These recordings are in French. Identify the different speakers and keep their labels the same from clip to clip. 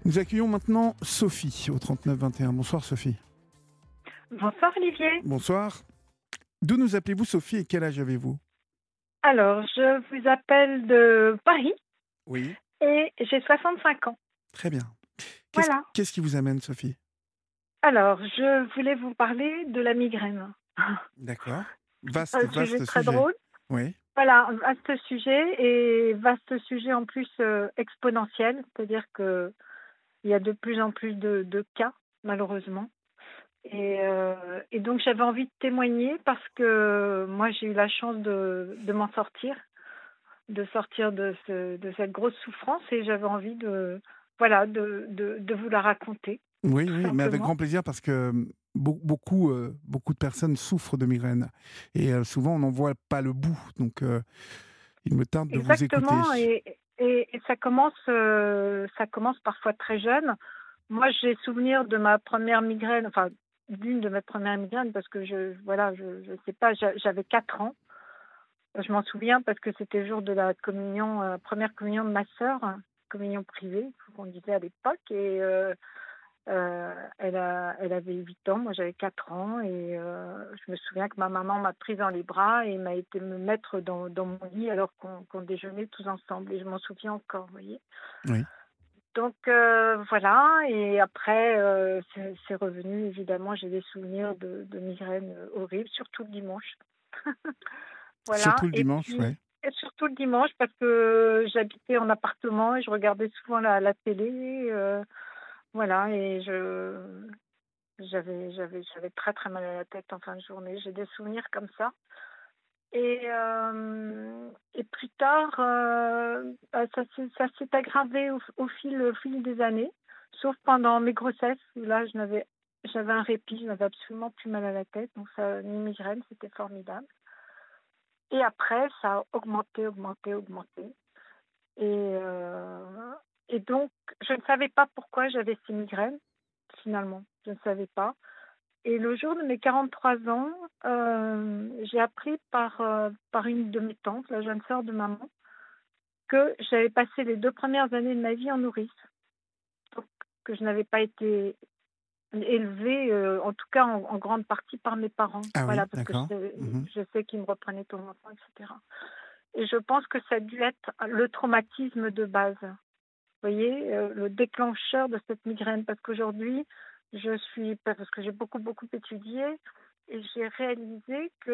Speaker 1: Nous accueillons maintenant Sophie au 39 21. Bonsoir Sophie.
Speaker 2: Bonsoir Olivier.
Speaker 1: Bonsoir. D'où nous appelez-vous Sophie et quel âge avez-vous?
Speaker 2: Alors, je vous appelle de Paris
Speaker 1: Oui.
Speaker 2: et j'ai 65 ans.
Speaker 1: Très bien. Qu'est-ce,
Speaker 2: Voilà.
Speaker 1: qu'est-ce qui vous amène Sophie?
Speaker 2: Alors, je voulais vous parler de la migraine.
Speaker 1: D'accord.
Speaker 2: Un sujet
Speaker 1: Vaste
Speaker 2: très
Speaker 1: sujet.
Speaker 2: drôle.
Speaker 1: Oui.
Speaker 2: Voilà, un vaste sujet et vaste sujet en plus exponentiel, c'est-à-dire que il y a de plus en plus de cas, malheureusement. Et donc j'avais envie de témoigner parce que moi j'ai eu la chance de m'en sortir, de sortir de cette grosse souffrance et j'avais envie de vous la raconter,
Speaker 1: Oui,
Speaker 2: tout
Speaker 1: oui, mais avec
Speaker 2: simplement.
Speaker 1: grand plaisir parce que beaucoup de personnes souffrent de migraine et souvent on n'en voit pas le bout. Donc il me tarde de vous écouter.
Speaker 2: Exactement, et ça commence parfois très jeune. Moi j'ai souvenir de ma première migraine, enfin d'une de mes premières migraines parce que je sais pas, j'avais 4 ans. Je m'en souviens parce que c'était le jour de la communion, première communion de ma sœur, communion privée, qu'on disait à l'époque. Elle avait 8 ans, moi j'avais 4 ans. Et je me souviens que ma maman m'a prise dans les bras et m'a été me mettre dans mon lit alors qu'on déjeunait tous ensemble. Et je m'en souviens encore, vous voyez.
Speaker 1: Oui.
Speaker 2: Donc voilà, et après, c'est revenu, évidemment, j'ai des souvenirs de migraines horribles, surtout le dimanche. Voilà,
Speaker 1: Surtout le
Speaker 2: et
Speaker 1: dimanche,
Speaker 2: puis
Speaker 1: ouais.
Speaker 2: et surtout le dimanche parce que j'habitais en appartement et je regardais souvent la télé, voilà, et j'avais très très mal à la tête en fin de journée. J'ai des souvenirs comme ça. Et plus tard, ça s'est aggravé au fil des années, sauf pendant mes grossesses où là j'avais un répit, je n'avais absolument plus mal à la tête, donc ça, une migraine, c'était formidable. Et après, ça a augmenté, augmenté, augmenté. Et, et donc, je ne savais pas pourquoi j'avais ces migraines, finalement. Je ne savais pas. Et le jour de mes 43 ans, j'ai appris par une de mes tantes, la jeune sœur de maman, que j'avais passé les 2 premières années de ma vie en nourrice. Donc, que je n'avais pas été élevée, en tout cas en grande partie par mes parents.
Speaker 1: Ah oui,
Speaker 2: Voilà, parce que
Speaker 1: d'accord. Mhm.
Speaker 2: je sais qu'ils me reprenaient pour enfant, etc. Et je pense que ça a dû être le traumatisme de base. Vous voyez, le déclencheur de cette migraine. Parce qu'aujourd'hui, parce que j'ai beaucoup, beaucoup étudié, et j'ai réalisé que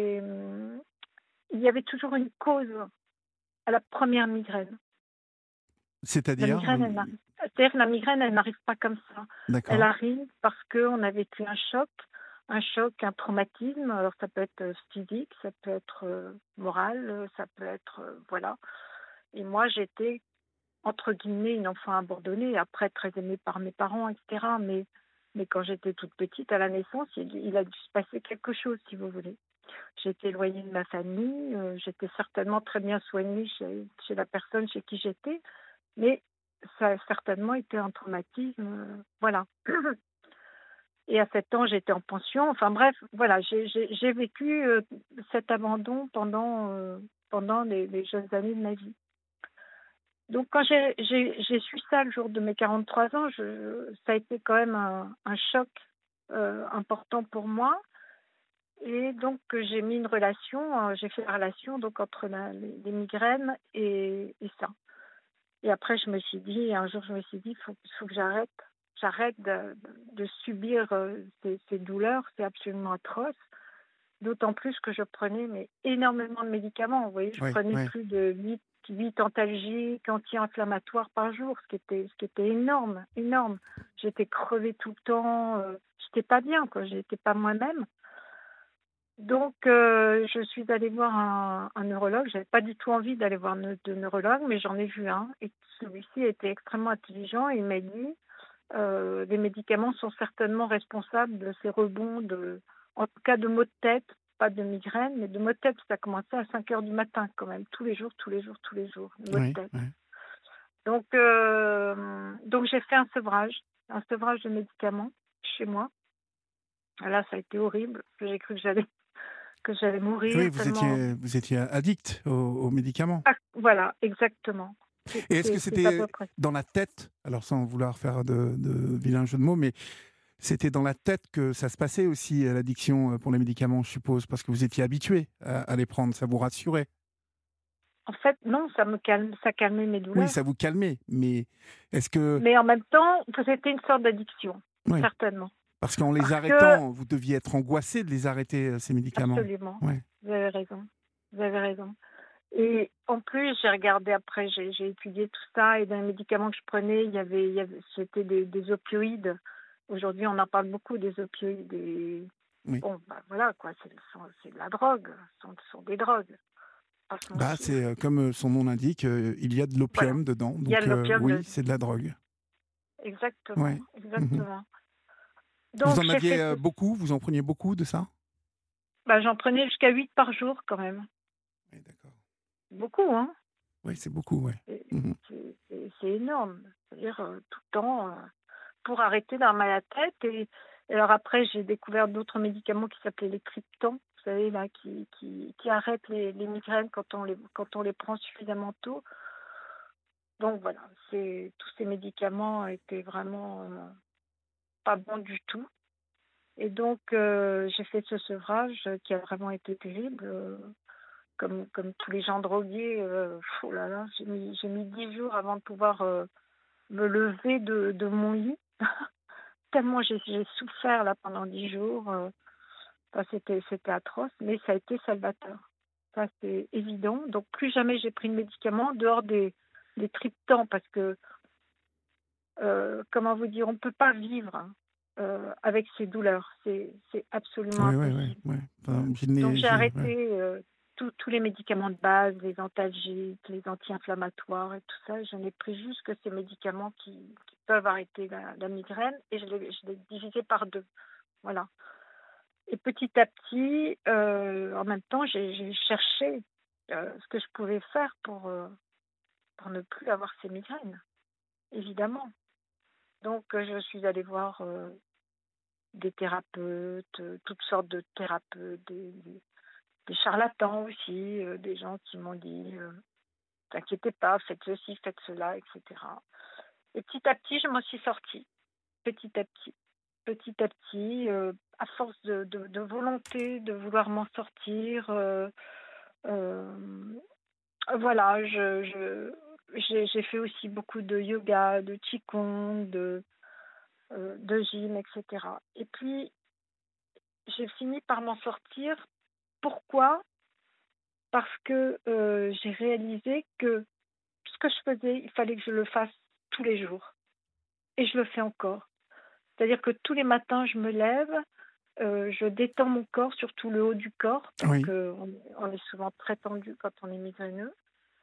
Speaker 2: il y avait toujours une cause à la première migraine. La
Speaker 1: C'est-à-dire,
Speaker 2: migraine, c'est-à-dire que la migraine, elle n'arrive pas comme ça. Elle
Speaker 1: d'accord.
Speaker 2: arrive parce qu'on a vécu un choc, un traumatisme. Alors ça peut être physique, ça peut être moral, ça peut être voilà. Et moi, j'étais entre guillemets une enfant abandonnée, après très aimée par mes parents, etc. Mais quand j'étais toute petite, à la naissance, il a dû se passer quelque chose, si vous voulez. J'étais éloignée de ma famille, j'étais certainement très bien soignée chez la personne chez qui j'étais, mais ça a certainement été un traumatisme, voilà. Et à 7 ans, j'étais en pension. Enfin bref, voilà, j'ai vécu cet abandon pendant les jeunes années de ma vie. Donc quand j'ai su ça le jour de mes 43 ans, ça a été quand même un choc important pour moi. Et donc j'ai mis une relation, j'ai fait la relation donc entre les migraines et ça. Et après un jour je me suis dit, faut que j'arrête de subir ces douleurs, c'est absolument atroce. D'autant plus que je prenais énormément de médicaments. Vous voyez, je
Speaker 1: Oui,
Speaker 2: prenais
Speaker 1: oui.
Speaker 2: plus de 8 antalgiques, anti-inflammatoires par jour, ce qui était énorme, énorme. J'étais crevée tout le temps, j'étais pas bien, quoi, j'étais pas moi-même. Donc, je suis allée voir un neurologue. J'avais pas du tout envie d'aller voir de neurologue, mais j'en ai vu un. Et celui-ci était extrêmement intelligent et il m'a dit les médicaments sont certainement responsables de ces rebonds, en tout cas de maux de tête, pas de migraine, mais de maux de tête. Ça a commencé à 5 heures du matin quand même, tous les jours, tous les jours, tous les jours, maux de
Speaker 1: Oui,
Speaker 2: tête.
Speaker 1: oui.
Speaker 2: Donc j'ai fait un sevrage de médicaments chez moi. Là, ça a été horrible, parce que j'ai cru que j'allais
Speaker 1: Oui,
Speaker 2: mourir
Speaker 1: vous
Speaker 2: tellement.
Speaker 1: étiez, vous étiez addict aux médicaments.
Speaker 2: Ah, voilà, exactement.
Speaker 1: Et est-ce que
Speaker 2: C'est à
Speaker 1: c'était
Speaker 2: peu près.
Speaker 1: dans la tête, alors sans vouloir faire de vilains jeux de mots, mais c'était dans la tête que ça se passait aussi, l'addiction pour les médicaments, je suppose, parce que vous étiez habitué à les prendre, ça vous rassurait.
Speaker 2: En fait, non, ça calmait mes
Speaker 1: Oui,
Speaker 2: douleurs.
Speaker 1: ça vous calmait, mais est-ce que...
Speaker 2: Mais en même temps, c'était une sorte d'addiction,
Speaker 1: Oui,
Speaker 2: certainement.
Speaker 1: parce qu'en les
Speaker 2: Parce que,
Speaker 1: arrêtant, vous deviez être angoissé de les arrêter, ces médicaments.
Speaker 2: absolument,
Speaker 1: Ouais.
Speaker 2: vous avez raison. Vous avez raison. Et en plus, j'ai regardé après, j'ai étudié tout ça, et dans les médicaments que je prenais, c'était des opioïdes. Aujourd'hui, on en parle beaucoup des opioïdes. Et
Speaker 1: Oui.
Speaker 2: bon, bah voilà, quoi, c'est de la drogue, ce sont des drogues, pas se
Speaker 1: Bah, c'est
Speaker 2: mentir.
Speaker 1: comme son nom l'indique, il y a de
Speaker 2: Voilà,
Speaker 1: l'opium dedans,
Speaker 2: il y a
Speaker 1: donc
Speaker 2: de l'opium
Speaker 1: oui,
Speaker 2: dedans.
Speaker 1: c'est de la drogue.
Speaker 2: Exactement,
Speaker 1: Ouais. Mhm.
Speaker 2: exactement.
Speaker 1: Vous
Speaker 2: Donc,
Speaker 1: en
Speaker 2: j'ai
Speaker 1: aviez
Speaker 2: fait tout.
Speaker 1: beaucoup, vous en preniez beaucoup de ça?
Speaker 2: Bah, j'en prenais jusqu'à 8 par jour, quand même.
Speaker 1: Oui, d'accord.
Speaker 2: Beaucoup, hein.
Speaker 1: Oui, c'est beaucoup, ouais.
Speaker 2: C'est
Speaker 1: Mhm.
Speaker 2: c'est énorme. C'est-à-dire, tout le temps, pour arrêter d'avoir mal à la tête. Et alors après, j'ai découvert d'autres médicaments qui s'appelaient les triptans, vous savez, là, qui arrêtent les migraines quand on les prend suffisamment tôt. Donc voilà, tous ces médicaments étaient vraiment pas bons du tout. Et donc, j'ai fait ce sevrage qui a vraiment été terrible. Comme tous les gens drogués, oh là là, j'ai mis 10 jours avant de pouvoir me lever de mon lit. Tellement j'ai souffert là pendant 10 jours. Enfin, c'était atroce, mais ça a été salvateur. Ça, c'est évident. Donc, plus jamais j'ai pris de médicaments en dehors des triptans parce que, comment vous dire, on ne peut pas vivre, hein, avec ces douleurs. C'est absolument
Speaker 1: Oui, oui, oui.
Speaker 2: impossible.
Speaker 1: Ouais. Enfin,
Speaker 2: Donc, j'ai
Speaker 1: ouais.
Speaker 2: arrêté tous les médicaments de base, les antalgiques, les anti-inflammatoires et tout ça. Je n'ai pris juste que ces médicaments qui peuvent arrêter la migraine et je l'ai divisé par deux. Voilà. Et petit à petit, en même temps, j'ai cherché ce que je pouvais faire pour ne plus avoir ces migraines, évidemment. Donc, je suis allée voir des thérapeutes, toutes sortes de thérapeutes, des charlatans aussi, des gens qui m'ont dit t'inquiétez pas, faites ceci, faites cela, etc. Et petit à petit, je m'en suis sortie, petit à petit. Petit à petit, à force de volonté, de vouloir m'en sortir, euh, voilà, j'ai fait aussi beaucoup de yoga, de qigong, de gym, etc. Et puis, j'ai fini par m'en sortir. Pourquoi? Parce que j'ai réalisé que ce que je faisais, il fallait que je le fasse tous les jours. Et je le fais encore. C'est-à-dire que tous les matins, je me lève, je détends mon corps, surtout le haut du corps, parce
Speaker 1: Oui.
Speaker 2: qu'on est souvent très tendu quand on est migraineux.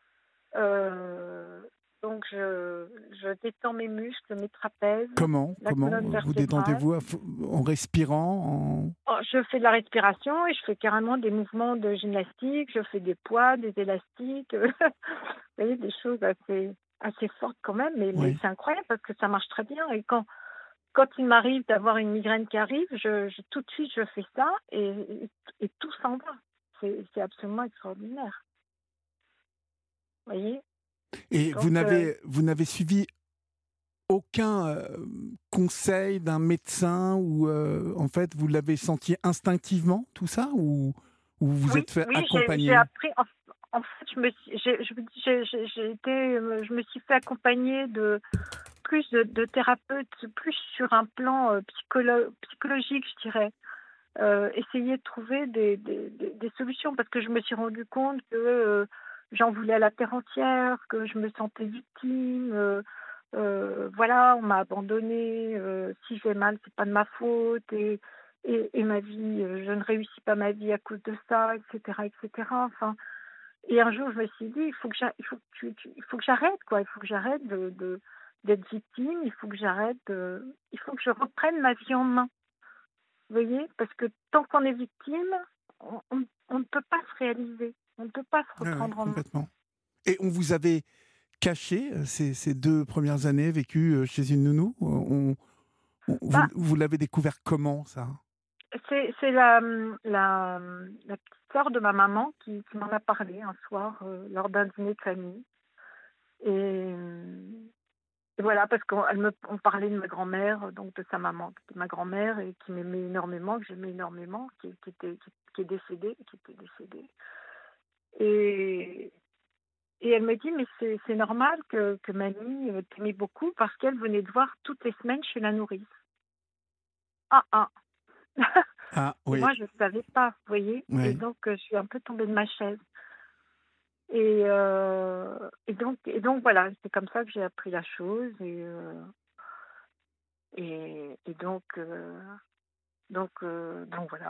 Speaker 2: Euh, donc, je détends mes muscles, mes trapèzes, la
Speaker 1: Comment
Speaker 2: colonne
Speaker 1: vous
Speaker 2: vertébrale.
Speaker 1: détendez-vous en respirant
Speaker 2: Oh, je fais de la respiration et je fais carrément des mouvements de gymnastique, je fais des poids, des élastiques, vous voyez, des choses assez fortes quand même, mais
Speaker 1: Oui.
Speaker 2: c'est incroyable parce que ça marche très bien. Et quand il m'arrive d'avoir une migraine qui arrive, tout de suite je fais ça et tout s'en va. C'est absolument extraordinaire, vous voyez.
Speaker 1: Et
Speaker 2: Donc,
Speaker 1: vous n'avez suivi aucun conseil d'un médecin ou en fait vous l'avez senti instinctivement tout ça ou vous vous
Speaker 2: oui,
Speaker 1: êtes fait
Speaker 2: oui, j'ai
Speaker 1: accompagner?
Speaker 2: appris. En fait, je vous dis, je me suis fait accompagner de plus de thérapeutes, plus sur un plan psychologique, je dirais. Essayer de trouver des solutions parce que je me suis rendu compte que j'en voulais à la terre entière, que je me sentais victime. Voilà, on m'a abandonnée. Si j'ai mal, c'est pas de ma faute et ma vie, je ne réussis pas ma vie à cause de ça, etc., etc. Enfin, et un jour, je me suis dit, il faut que j'arrête, quoi. Il faut que j'arrête d'être victime. Il faut que je reprenne ma vie en main. Vous voyez? Parce que tant qu'on est victime, on ne peut pas se réaliser. On ne peut pas se
Speaker 1: Ouais, ouais,
Speaker 2: reprendre en main.
Speaker 1: complètement. Et on vous avait caché ces 2 premières années vécues chez une nounou?
Speaker 2: Bah,
Speaker 1: Vous l'avez découvert comment ça?
Speaker 2: c'est la petite sœur de ma maman qui m'en a parlé un soir lors d'un dîner de famille. Et, et voilà, parce on parlait de ma grand-mère, donc de sa maman, qui était ma grand-mère et qui m'aimait énormément, que j'aimais énormément, qui est décédée, qui était décédée. Et, et elle me dit, mais c'est normal que mamie t'aimait beaucoup parce qu'elle venait te voir toutes les semaines chez la nourrice. Ah, ah.
Speaker 1: Ah
Speaker 2: Et
Speaker 1: oui,
Speaker 2: moi, je ne savais pas, vous voyez. Et
Speaker 1: oui.
Speaker 2: donc, je suis un peu tombée de ma chaise. Et donc voilà, c'est comme ça que j'ai appris la chose. Et donc voilà.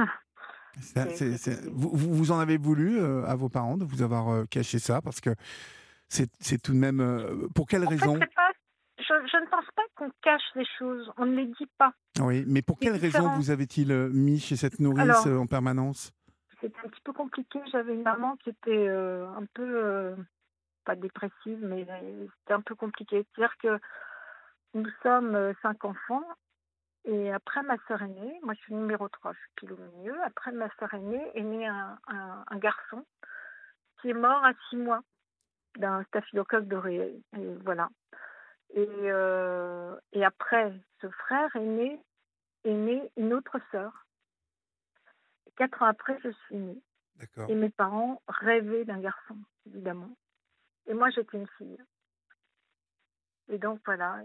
Speaker 1: Vous en avez voulu à vos parents de vous avoir caché ça parce que c'est tout de même pour quelle
Speaker 2: En fait,
Speaker 1: raison?
Speaker 2: c'est pas. Je ne pense pas qu'on cache les choses. On ne les dit pas.
Speaker 1: Oui, mais pour
Speaker 2: C'est
Speaker 1: quelle raison
Speaker 2: différent.
Speaker 1: vous avait-il mis chez cette nourrice
Speaker 2: Alors,
Speaker 1: en permanence?
Speaker 2: c'était un petit peu compliqué. J'avais une maman qui était un peu, pas dépressive, mais c'était un peu compliqué. C'est-à-dire que nous sommes 5 enfants. Et après ma sœur aînée, moi je suis numéro 3, je suis pile au milieu. Après ma sœur aînée est né un garçon qui est mort à 6 mois d'un staphylocoque doré. Et voilà. Et après ce frère est née une autre sœur. 4 ans après, je suis née.
Speaker 1: D'accord.
Speaker 2: Et mes parents rêvaient d'un garçon, évidemment. Et moi, j'étais une fille. Et donc voilà,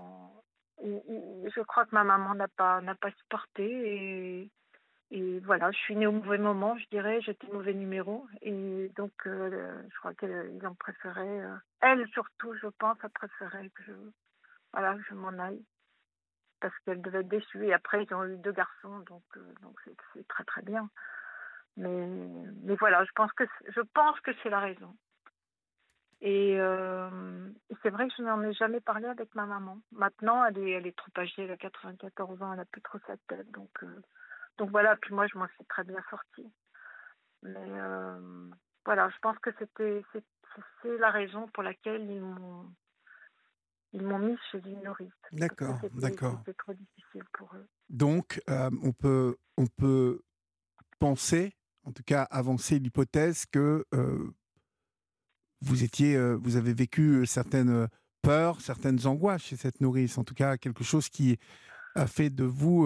Speaker 2: je crois que ma maman n'a pas supporté. Et voilà, je suis née au mauvais moment, je dirais, j'étais mauvais numéro. Et donc, je crois qu'ils ont préféré, elle surtout, je pense, a préféré voilà, que je m'en aille. Parce qu'elle devait être déçue. Et après, ils ont eu 2 garçons, donc c'est très très bien. Mais voilà, je pense que c'est la raison. Et c'est vrai que je n'en ai jamais parlé avec ma maman. Maintenant, elle est trop âgée, elle a 94 ans, elle n'a plus trop sa tête. Donc voilà, puis moi, je m'en suis très bien sortie. Mais voilà, je pense que c'est la raison pour laquelle ils m'ont mise chez une nourrice. Parce que
Speaker 1: D'accord,
Speaker 2: c'était
Speaker 1: d'accord.
Speaker 2: c'était trop difficile pour eux.
Speaker 1: Donc, on peut penser, en tout cas avancer l'hypothèse que vous avez vécu certaines peurs, certaines angoisses chez cette nourrice. En tout cas, quelque chose qui a fait de vous,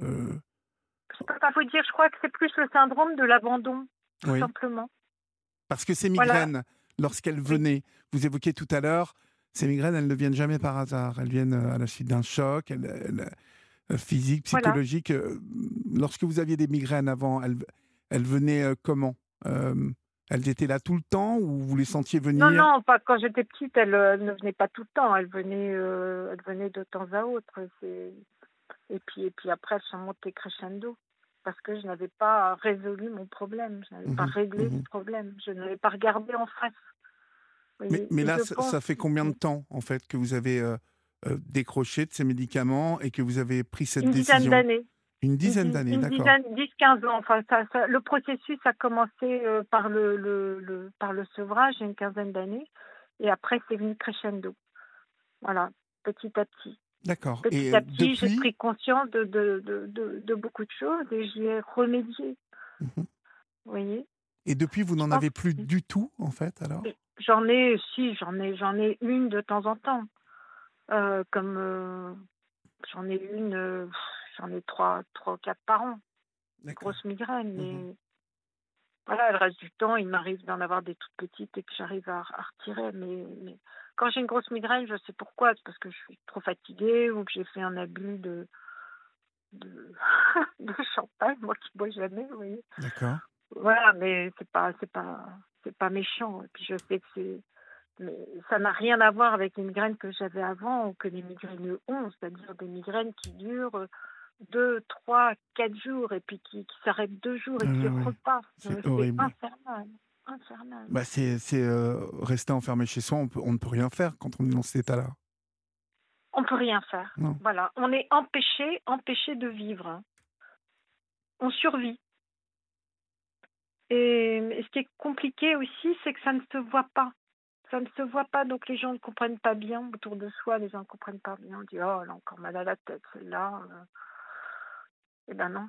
Speaker 2: Je ne peux pas vous dire, je crois que c'est plus le syndrome de l'abandon, tout
Speaker 1: oui,
Speaker 2: simplement.
Speaker 1: parce que ces
Speaker 2: Voilà,
Speaker 1: migraines, lorsqu'elles
Speaker 2: oui,
Speaker 1: venaient, vous évoquiez tout à l'heure, ces migraines, elles ne viennent jamais par hasard. Elles viennent à la suite d'un choc, physique,
Speaker 2: voilà.
Speaker 1: psychologique. Lorsque vous aviez des migraines avant, elles venaient comment? Euh, Elles étaient là tout le temps ou vous les sentiez
Speaker 2: Non,
Speaker 1: venir?
Speaker 2: non, pas quand j'étais petite, elle ne venait pas tout le temps, elle venait de temps à autre. Et puis après, elles sont montées crescendo. Parce que je n'avais pas résolu mon problème, je n'avais pas
Speaker 1: Mhm,
Speaker 2: réglé le
Speaker 1: mhm.
Speaker 2: problème, je n'avais pas regardé en face. Vous voyez.
Speaker 1: Mais
Speaker 2: Et
Speaker 1: là,
Speaker 2: je
Speaker 1: ça,
Speaker 2: pense,
Speaker 1: ça fait combien de temps, en fait, que vous avez décroché de ces médicaments et que vous avez pris cette
Speaker 2: une dizaine
Speaker 1: décision?
Speaker 2: d'années,
Speaker 1: Une dizaine d'années,
Speaker 2: une
Speaker 1: d'accord.
Speaker 2: dizaine, 10, 15 ans. Enfin, le processus a commencé par le sevrage, il y a une quinzaine d'années. Et après, c'est venu crescendo. Voilà, petit à petit.
Speaker 1: D'accord.
Speaker 2: Petit
Speaker 1: Et
Speaker 2: à petit, j'ai
Speaker 1: depuis,
Speaker 2: pris conscience de beaucoup de choses et j'y ai remédié.
Speaker 1: mhm.
Speaker 2: Vous voyez.
Speaker 1: Et depuis, vous
Speaker 2: Je
Speaker 1: n'en
Speaker 2: pense
Speaker 1: avez plus
Speaker 2: que
Speaker 1: du tout, en fait, alors?
Speaker 2: j'en ai une de temps en temps. Comme j'en ai une, j'en ai trois, quatre par an,
Speaker 1: D'accord.
Speaker 2: grosse migraine.
Speaker 1: Mhm.
Speaker 2: Mais voilà, le reste du temps, il m'arrive d'en avoir des toutes petites et que j'arrive à retirer. Mais quand j'ai une grosse migraine, je sais pourquoi. C'est parce que je suis trop fatiguée ou que j'ai fait un abus de, de champagne, moi qui bois jamais, vous voyez.
Speaker 1: D'accord.
Speaker 2: Voilà, mais c'est pas méchant. Et puis je sais que mais ça n'a rien à voir avec les migraines que j'avais avant ou que les migraines ont, c'est-à-dire des migraines qui durent 2, 3, 4 jours et puis qui s'arrêtent 2 jours et qui
Speaker 1: Oui, oui.
Speaker 2: repartent.
Speaker 1: C'est
Speaker 2: C'est
Speaker 1: horrible.
Speaker 2: infernal, infernal.
Speaker 1: Bah, rester enfermé chez soi, on ne peut rien faire quand on est dans cet état-là.
Speaker 2: On peut rien faire.
Speaker 1: Non.
Speaker 2: Voilà, on est empêché de vivre, hein. On survit. Et ce qui est compliqué aussi, c'est que ça ne se voit pas. Ça ne se voit pas, donc les gens ne comprennent pas bien. Autour de soi, les gens ne comprennent pas bien. On dit, oh, elle a encore mal à la tête, celle-là. Eh ben non,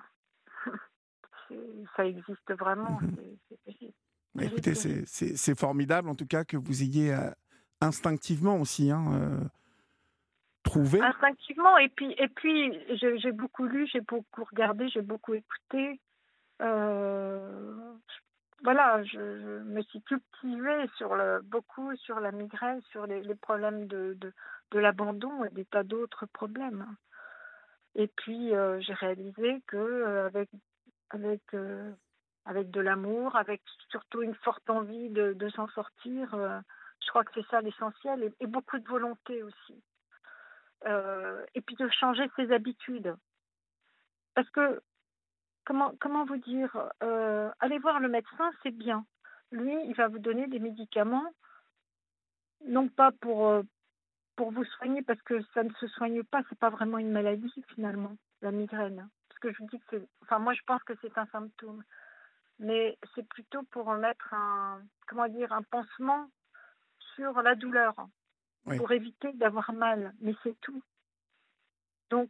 Speaker 2: ça existe vraiment.
Speaker 1: Mhm.
Speaker 2: C'est terrible.
Speaker 1: Bah,
Speaker 2: Terrible,
Speaker 1: écoutez,
Speaker 2: terrible.
Speaker 1: c'est formidable, en tout cas, que vous ayez instinctivement aussi, trouver.
Speaker 2: Instinctivement. Et puis j'ai beaucoup lu, j'ai beaucoup regardé, j'ai beaucoup écouté. Euh, voilà, je me suis cultivée beaucoup sur la migraine, sur les problèmes de l'abandon et des tas d'autres problèmes. Et puis j'ai réalisé que avec, euh, avec de l'amour, avec surtout une forte envie de s'en sortir, je crois que c'est ça l'essentiel, et beaucoup de volonté aussi. Et puis de changer ses habitudes. Parce que, comment vous dire, aller voir le médecin, c'est bien. Lui, il va vous donner des médicaments, non pas pour vous soigner, parce que ça ne se soigne pas, c'est pas vraiment une maladie finalement, la migraine. Parce que je vous dis que enfin moi je pense que c'est un symptôme, mais c'est plutôt pour mettre un pansement sur la douleur,
Speaker 1: Oui,
Speaker 2: pour éviter d'avoir mal, mais c'est tout. Donc,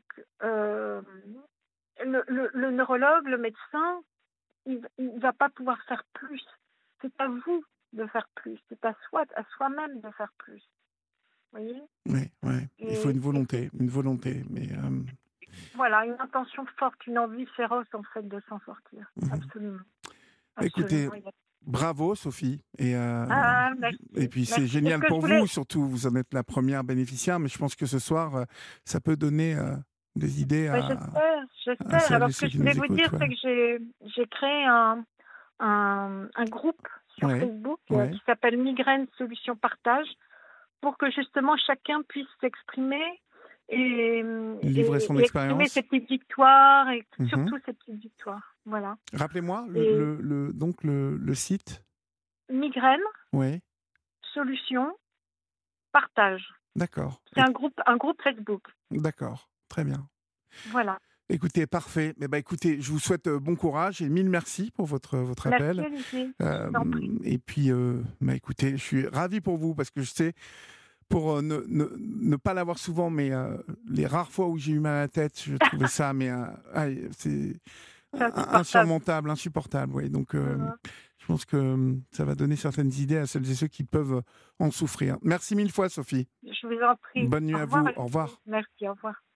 Speaker 2: le neurologue, le médecin, il va pas pouvoir faire plus. C'est à vous de faire plus. C'est à soi-même de faire plus. Vous voyez?
Speaker 1: oui, oui. Il faut
Speaker 2: Et
Speaker 1: une volonté. Mais
Speaker 2: voilà, une intention forte, une envie féroce, en fait, de s'en sortir.
Speaker 1: mhm.
Speaker 2: Absolument.
Speaker 1: Écoutez,
Speaker 2: Absolument.
Speaker 1: bravo Sophie.
Speaker 2: Ah,
Speaker 1: Et
Speaker 2: merci.
Speaker 1: puis c'est
Speaker 2: Merci. Est-ce
Speaker 1: génial
Speaker 2: que je
Speaker 1: pour
Speaker 2: voulais...
Speaker 1: vous, surtout vous en êtes la première bénéficiaire, mais je pense que ce soir, ça peut donner des idées
Speaker 2: Ben,
Speaker 1: à
Speaker 2: j'espère.
Speaker 1: celles
Speaker 2: Alors,
Speaker 1: et
Speaker 2: ce que
Speaker 1: ceux
Speaker 2: je
Speaker 1: qui
Speaker 2: voulais
Speaker 1: nous
Speaker 2: vous
Speaker 1: écoutent.
Speaker 2: dire, c'est que j'ai créé un groupe sur
Speaker 1: Ouais,
Speaker 2: Facebook
Speaker 1: ouais.
Speaker 2: qui s'appelle Migraine Solution Partage, pour que justement chacun puisse s'exprimer et,
Speaker 1: Livrer son
Speaker 2: et exprimer ses
Speaker 1: expérience.
Speaker 2: petites victoires, et
Speaker 1: Mhm.
Speaker 2: surtout ses petites victoires. Voilà.
Speaker 1: Rappelez-moi
Speaker 2: Et
Speaker 1: donc le site.
Speaker 2: Migraine
Speaker 1: Oui,
Speaker 2: Solution Partage.
Speaker 1: d'accord.
Speaker 2: C'est un groupe Facebook.
Speaker 1: D'accord, très bien.
Speaker 2: Voilà.
Speaker 1: Écoutez, parfait. Eh ben, écoutez, je vous souhaite bon courage et mille merci pour votre
Speaker 2: Merci
Speaker 1: appel.
Speaker 2: Olivier. Je
Speaker 1: Euh,
Speaker 2: vous en prie.
Speaker 1: et puis, écoutez, je suis ravi pour vous parce que je sais, pour ne pas l'avoir souvent, mais les rares fois où j'ai eu mal à la tête, je trouvais ça, mais c'est
Speaker 2: C'est insupportable.
Speaker 1: insurmontable, insupportable. Ouais. Donc,
Speaker 2: Euh,
Speaker 1: je pense que ça va donner certaines idées à celles et ceux qui peuvent en souffrir. Merci mille fois, Sophie.
Speaker 2: je vous en prie.
Speaker 1: Bonne nuit
Speaker 2: Au
Speaker 1: à
Speaker 2: revoir
Speaker 1: vous. Au
Speaker 2: Olivier.
Speaker 1: revoir.
Speaker 2: Merci, au revoir.